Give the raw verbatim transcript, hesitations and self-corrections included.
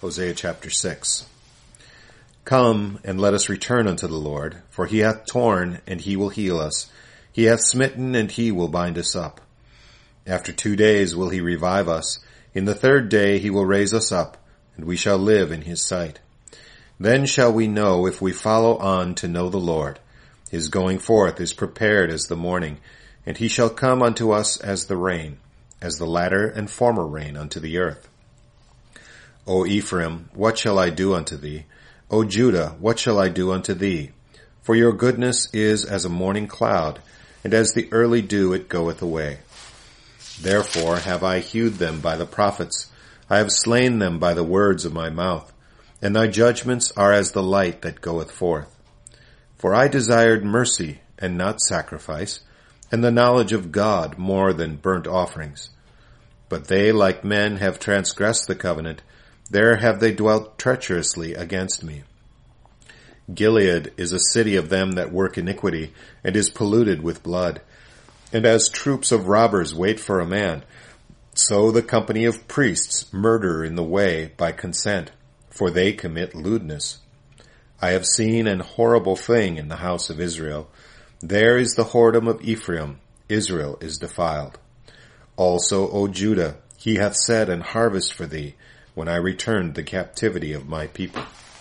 Hosea chapter six. Come, and let us return unto the Lord, for he hath torn, and he will heal us. He hath smitten, and he will bind us up. After two days will he revive us. In the third day he will raise us up, and we shall live in his sight. Then shall we know if we follow on to know the Lord. His going forth is prepared as the morning, and he shall come unto us as the rain, as the latter and former rain unto the earth. O Ephraim, what shall I do unto thee? O Judah, what shall I do unto thee? For your goodness is as a morning cloud, and as the early dew it goeth away. Therefore have I hewed them by the prophets, I have slain them by the words of my mouth, and thy judgments are as the light that goeth forth. For I desired mercy, and not sacrifice, and the knowledge of God more than burnt offerings. But they, like men, have transgressed the covenant, there have they dwelt treacherously against me. Gilead is a city of them that work iniquity, and is polluted with blood. And as troops of robbers wait for a man, so the company of priests murder in the way by consent, for they commit lewdness. I have seen an horrible thing in the house of Israel. There is the whoredom of Ephraim. Israel is defiled. Also, O Judah, he hath set an harvest for thee, when I returned the captivity of my people.